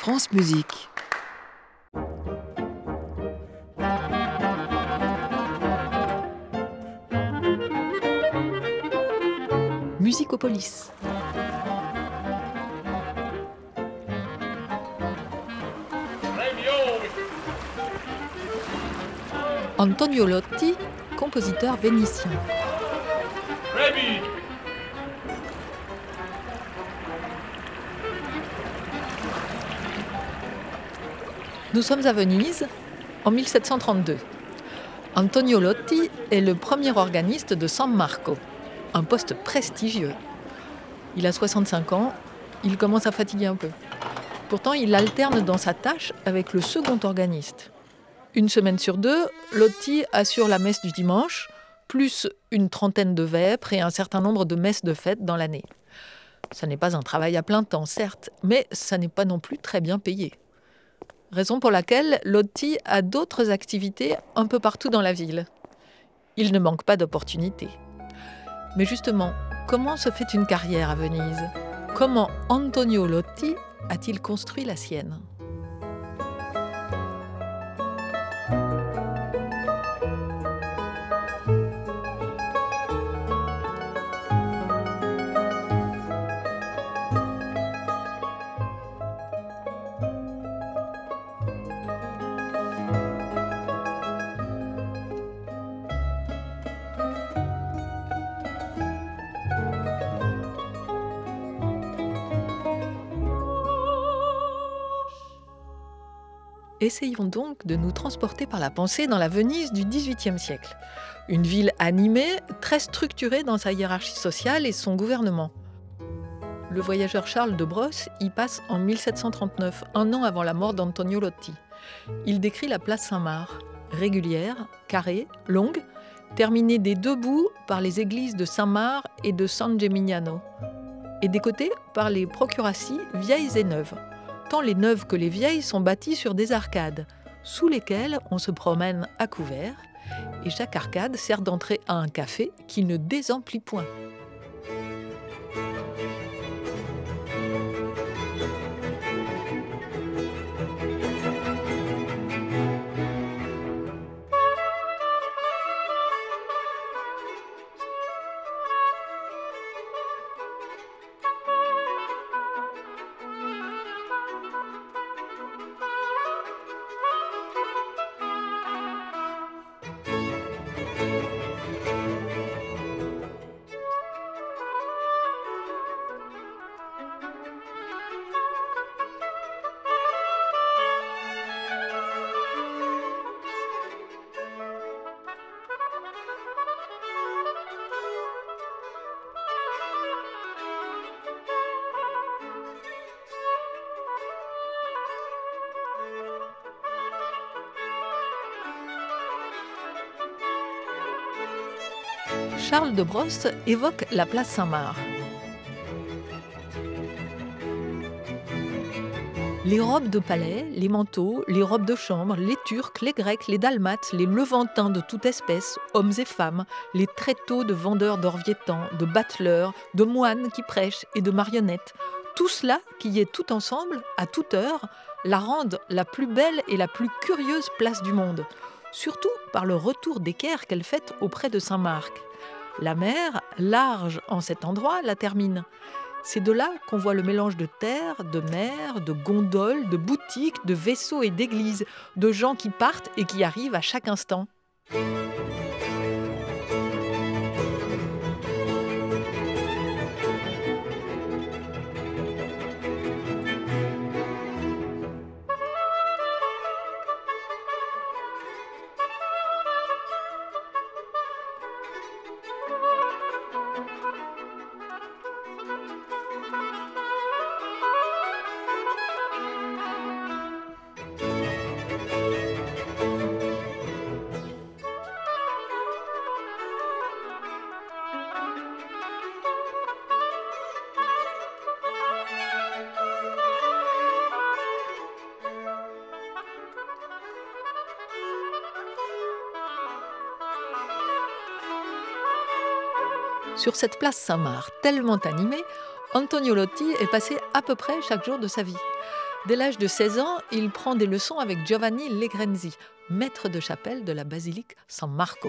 France Musique. Musicopolis. Antonio Lotti, compositeur vénitien. Nous sommes à Venise, en 1732. Antonio Lotti est le premier organiste de San Marco, un poste prestigieux. Il a 65 ans, il commence à fatiguer un peu. Pourtant, il alterne dans sa tâche avec le second organiste. Une semaine sur deux, Lotti assure la messe du dimanche, plus une trentaine de vêpres et un certain nombre de messes de fête dans l'année. Ça n'est pas un travail à plein temps, certes, mais ça n'est pas non plus très bien payé. Raison pour laquelle Lotti a d'autres activités un peu partout dans la ville. Il ne manque pas d'opportunités. Mais justement, comment se fait une carrière à Venise ? Comment Antonio Lotti a-t-il construit la sienne ? Essayons donc de nous transporter par la pensée dans la Venise du XVIIIe siècle. Une ville animée, très structurée dans sa hiérarchie sociale et son gouvernement. Le voyageur Charles de Brosse y passe en 1739, un an avant la mort d'Antonio Lotti. Il décrit la place Saint-Marc, régulière, carrée, longue, terminée des deux bouts par les églises de Saint-Marc et de San Gemignano, et des côtés par les procuraties vieilles et neuves. Tant les neuves que les vieilles sont bâties sur des arcades, sous lesquelles on se promène à couvert, et chaque arcade sert d'entrée à un café qui ne désemplit point. Charles de Brosse évoque la place Saint-Marc. Les robes de palais, les manteaux, les robes de chambre, les Turcs, les Grecs, les Dalmates, les Levantins de toute espèce, hommes et femmes, les tréteaux de vendeurs d'orviétans, de bateleurs, de moines qui prêchent et de marionnettes, tout cela qui y est tout ensemble, à toute heure, la rendent la plus belle et la plus curieuse place du monde, surtout par le retour d'équerre qu'elle fait auprès de Saint-Marc. La mer, large en cet endroit, la termine. C'est de là qu'on voit le mélange de terre, de mer, de gondoles, de boutiques, de vaisseaux et d'églises, de gens qui partent et qui arrivent à chaque instant. Sur cette place Saint-Marc, tellement animée, Antonio Lotti est passé à peu près chaque jour de sa vie. Dès l'âge de 16 ans, il prend des leçons avec Giovanni Legrenzi, maître de chapelle de la basilique San Marco.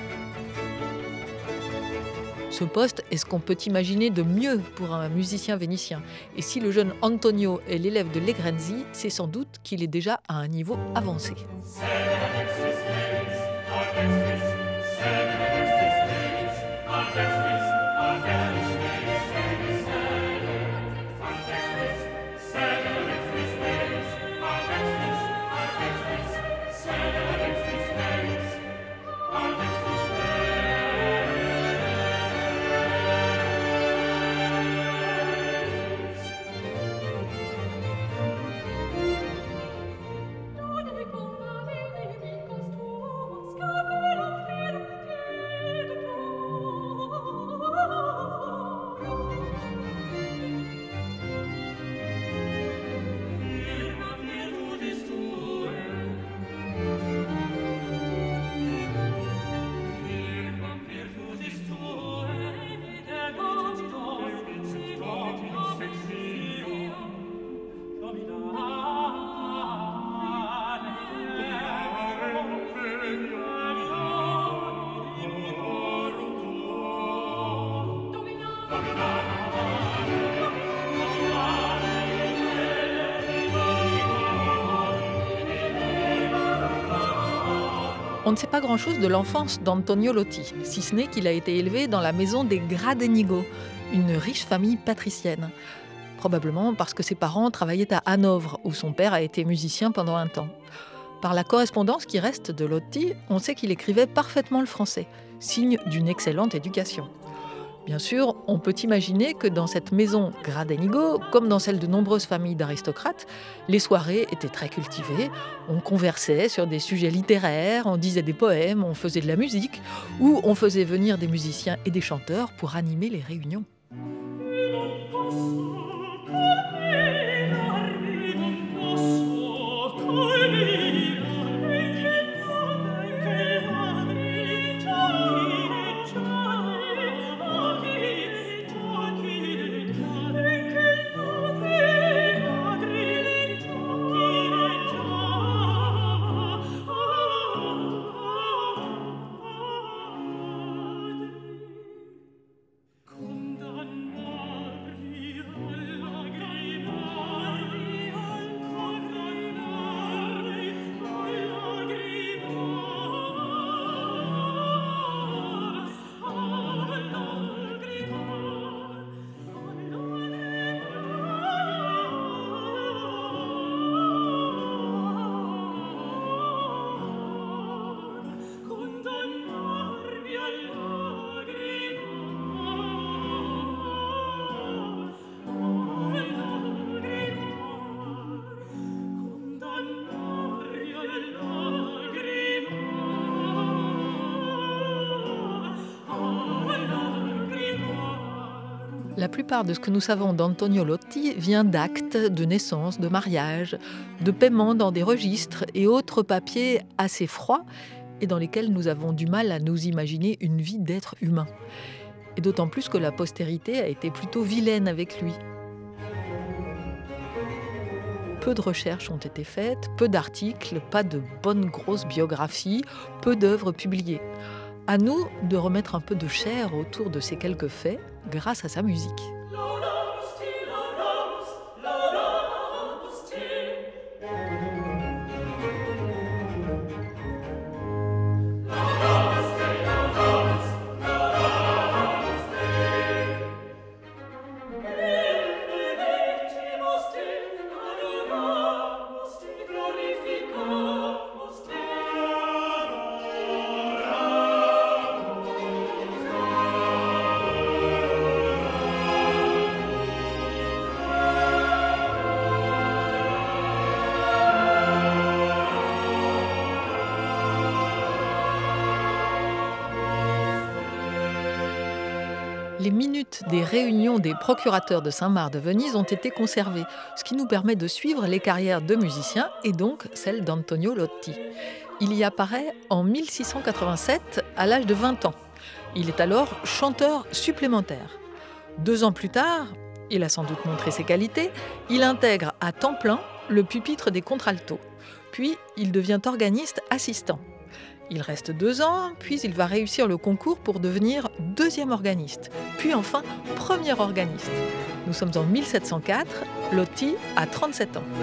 Ce poste est ce qu'on peut imaginer de mieux pour un musicien vénitien. Et si le jeune Antonio est l'élève de Legrenzi, c'est sans doute qu'il est déjà à un niveau avancé. On ne sait pas grand-chose de l'enfance d'Antonio Lotti, si ce n'est qu'il a été élevé dans la maison des Gradenigo, une riche famille patricienne. Probablement parce que ses parents travaillaient à Hanovre, où son père a été musicien pendant un temps. Par la correspondance qui reste de Lotti, on sait qu'il écrivait parfaitement le français, signe d'une excellente éducation. Bien sûr, on peut imaginer que dans cette maison Gradenigo, comme dans celle de nombreuses familles d'aristocrates, les soirées étaient très cultivées, on conversait sur des sujets littéraires, on disait des poèmes, on faisait de la musique, ou on faisait venir des musiciens et des chanteurs pour animer les réunions. La plupart de ce que nous savons d'Antonio Lotti vient d'actes, de naissance, de mariage, de paiements dans des registres et autres papiers assez froids et dans lesquels nous avons du mal à nous imaginer une vie d'être humain. Et d'autant plus que la postérité a été plutôt vilaine avec lui. Peu de recherches ont été faites, peu d'articles, pas de bonnes grosses biographies, peu d'œuvres publiées. À nous de remettre un peu de chair autour de ces quelques faits grâce à sa musique. Les minutes des réunions des procurateurs de Saint-Marc de Venise ont été conservées, ce qui nous permet de suivre les carrières de musiciens et donc celle d'Antonio Lotti. Il y apparaît en 1687 à l'âge de 20 ans. Il est alors chanteur supplémentaire. 2 ans plus tard, il a sans doute montré ses qualités, il intègre à temps plein le pupitre des contraltos. Puis, il devient organiste assistant. Il reste 2 ans, puis il va réussir le concours pour devenir deuxième organiste, puis enfin premier organiste. Nous sommes en 1704, Lotti a 37 ans.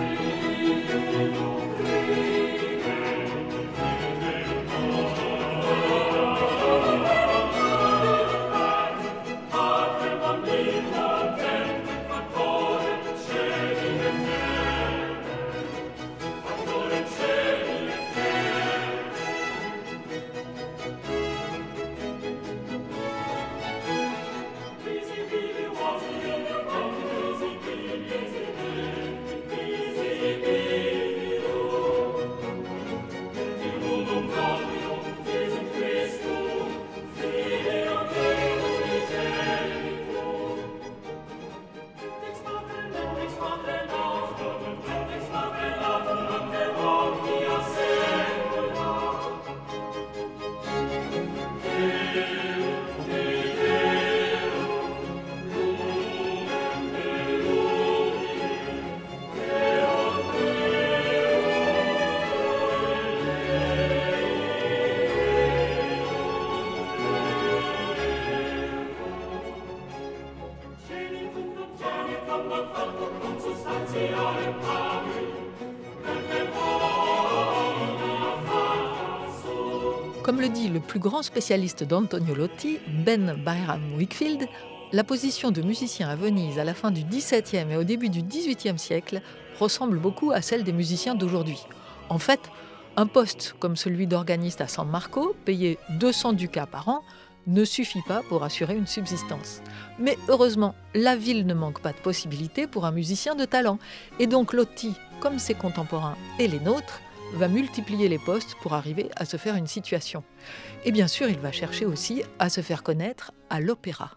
Comme le dit le plus grand spécialiste d'Antonio Lotti, Ben Byram Wakefield, la position de musicien à Venise à la fin du XVIIe et au début du XVIIIe siècle ressemble beaucoup à celle des musiciens d'aujourd'hui. En fait, un poste comme celui d'organiste à San Marco, payé 200 ducats par an, ne suffit pas pour assurer une subsistance. Mais heureusement, la ville ne manque pas de possibilités pour un musicien de talent. Et donc Lotti, comme ses contemporains et les nôtres, va multiplier les postes pour arriver à se faire une situation. Et bien sûr, il va chercher aussi à se faire connaître à l'opéra.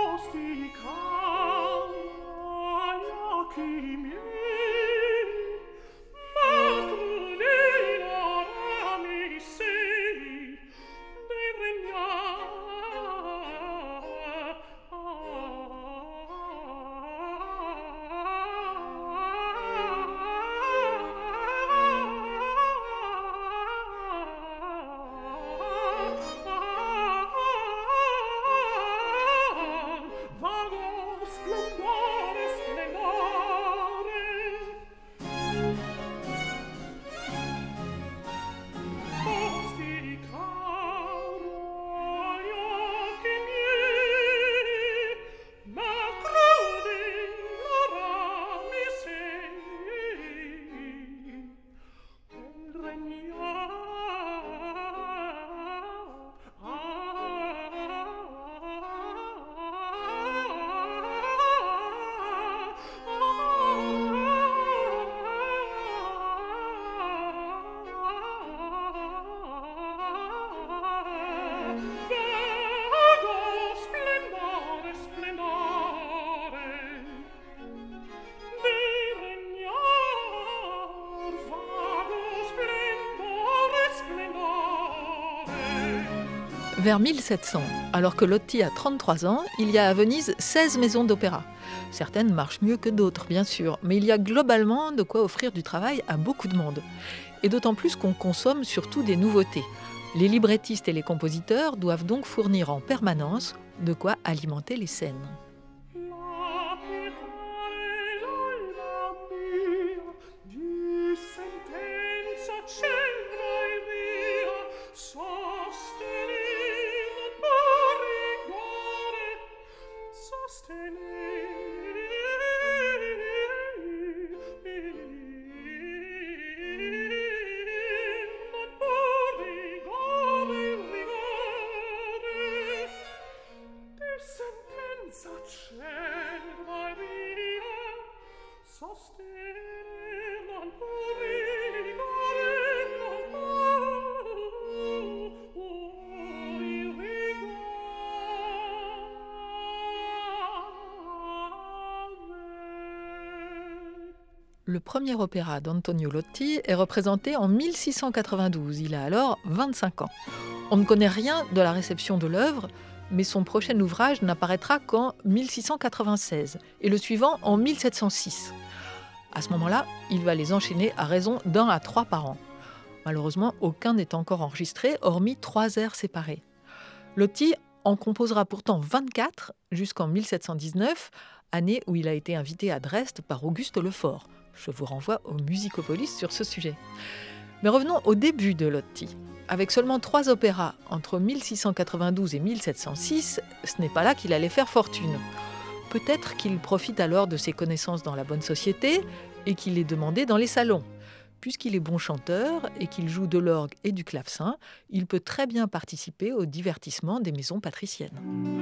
Vers 1700, alors que Lotti a 33 ans, il y a à Venise 16 maisons d'opéra. Certaines marchent mieux que d'autres, bien sûr, mais il y a globalement de quoi offrir du travail à beaucoup de monde. Et d'autant plus qu'on consomme surtout des nouveautés. Les librettistes et les compositeurs doivent donc fournir en permanence de quoi alimenter les scènes. Le premier opéra d'Antonio Lotti est représenté en 1692, il a alors 25 ans. On ne connaît rien de la réception de l'œuvre, mais son prochain ouvrage n'apparaîtra qu'en 1696 et le suivant en 1706. À ce moment-là, il va les enchaîner à raison d'1 à 3 par an. Malheureusement, aucun n'est encore enregistré, hormis 3 airs séparés. Lotti en composera pourtant 24 jusqu'en 1719, année où il a été invité à Dresde par Auguste Lefort. Je vous renvoie au Musicopolis sur ce sujet. Mais revenons au début de Lotti. Avec seulement 3 opéras entre 1692 et 1706, ce n'est pas là qu'il allait faire fortune. Peut-être qu'il profite alors de ses connaissances dans la bonne société et qu'il est demandé dans les salons. Puisqu'il est bon chanteur et qu'il joue de l'orgue et du clavecin, il peut très bien participer au divertissement des maisons patriciennes.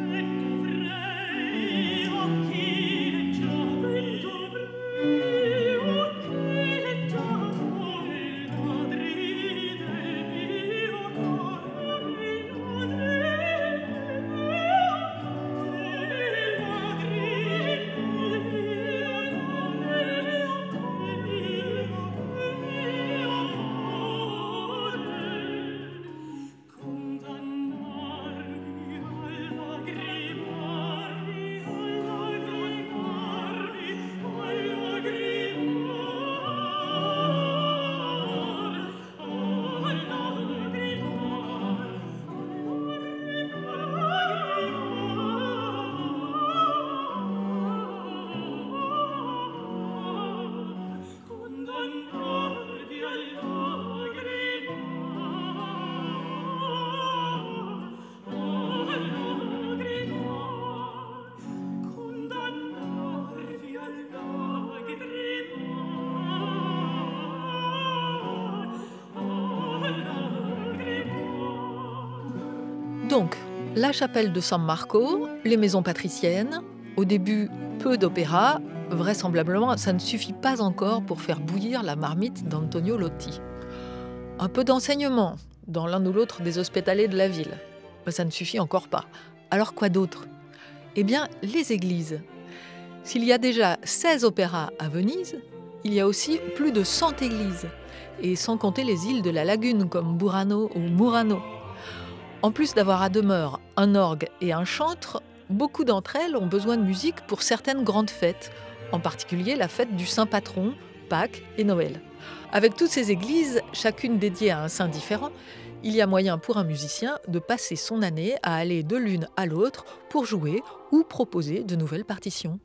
Donc, la chapelle de San Marco, les maisons patriciennes, au début peu d'opéra, vraisemblablement ça ne suffit pas encore pour faire bouillir la marmite d'Antonio Lotti. Un peu d'enseignement dans l'un ou l'autre des hospitaliers de la ville, mais ça ne suffit encore pas. Alors quoi d'autre ? Eh bien, les églises. S'il y a déjà 16 opéras à Venise, il y a aussi plus de 100 églises, et sans compter les îles de la lagune comme Burano ou Murano. En plus d'avoir à demeure un orgue et un chantre, beaucoup d'entre elles ont besoin de musique pour certaines grandes fêtes, en particulier la fête du Saint Patron, Pâques et Noël. Avec toutes ces églises, chacune dédiée à un saint différent, il y a moyen pour un musicien de passer son année à aller de l'une à l'autre pour jouer ou proposer de nouvelles partitions.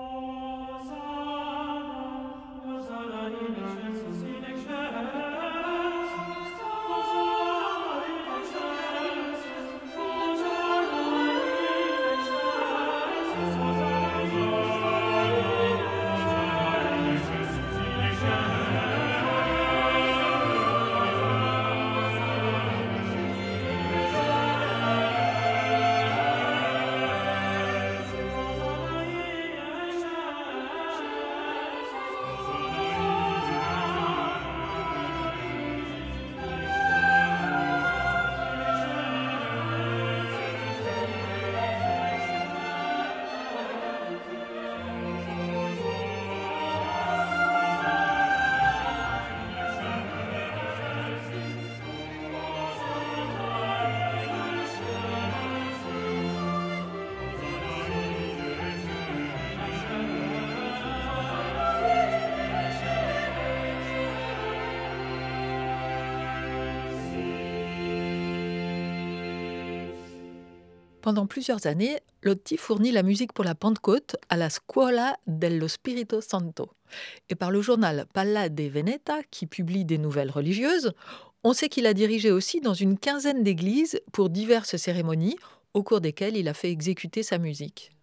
Pendant plusieurs années, Lotti fournit la musique pour la Pentecôte à la Scuola dello Spirito Santo. Et par le journal Palla de Veneta, qui publie des nouvelles religieuses, on sait qu'il a dirigé aussi dans une quinzaine d'églises pour diverses cérémonies, au cours desquelles il a fait exécuter sa musique.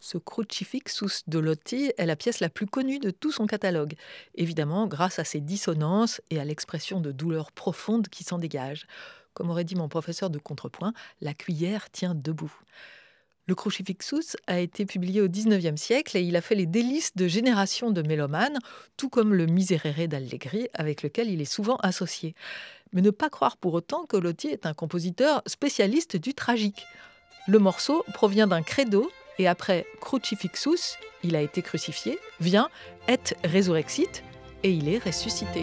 Ce Crucifixus de Lotti est la pièce la plus connue de tout son catalogue, évidemment grâce à ses dissonances et à l'expression de douleur profonde qui s'en dégage. Comme aurait dit mon professeur de contrepoint, la cuillère tient debout. Le Crucifixus a été publié au XIXe siècle et il a fait les délices de générations de mélomanes, tout comme le Miserere d'Allegri, avec lequel il est souvent associé. Mais ne pas croire pour autant que Lotti est un compositeur spécialiste du tragique. Le morceau provient d'un credo, et après Crucifixus, il a été crucifié, vient Et resurrexit, et il est ressuscité.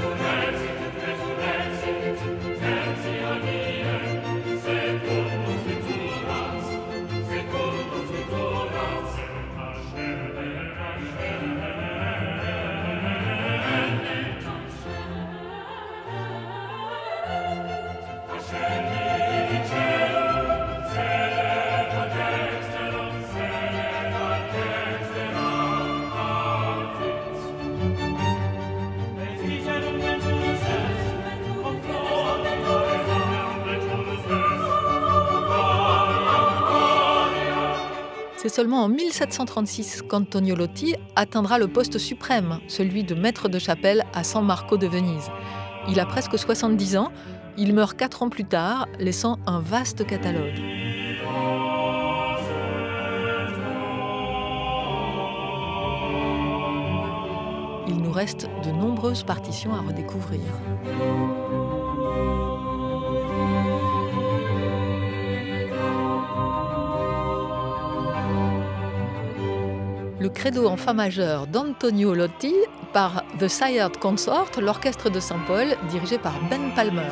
C'est seulement en 1736 qu'Antonio Lotti atteindra le poste suprême, celui de maître de chapelle à San Marco de Venise. Il a presque 70 ans, il meurt 4 ans plus tard, laissant un vaste catalogue. Il nous reste de nombreuses partitions à redécouvrir. Le credo en fa majeur d'Antonio Lotti par The Sired Consort, l'orchestre de Saint-Paul, dirigé par Ben Palmer.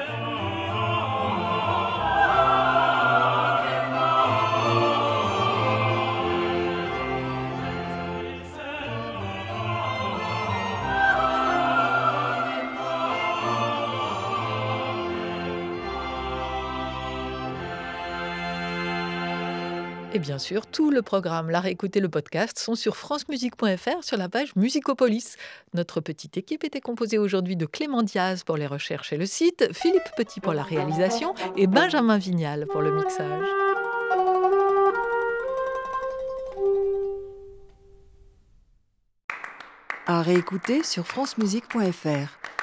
Et bien sûr, tout le programme, la réécoute et le podcast sont sur francemusique.fr sur la page Musicopolis. Notre petite équipe était composée aujourd'hui de Clément Diaz pour les recherches et le site, Philippe Petit pour la réalisation et Benjamin Vignal pour le mixage. À réécouter sur francemusique.fr.